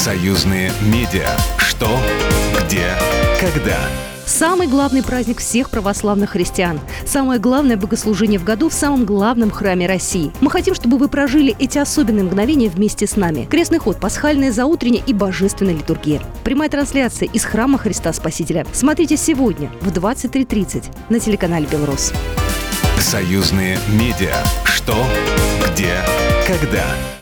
Союзные медиа. Что, где, когда. Самый главный праздник всех православных христиан. Самое главное богослужение в году в самом главном храме России. Мы хотим, чтобы вы прожили эти особенные мгновения вместе с нами. Крестный ход, пасхальная, заутренняя и божественная литургия. Прямая трансляция из храма Христа Спасителя. Смотрите сегодня в 23:30 на телеканале «Белрос». Союзные медиа. Что, где, когда.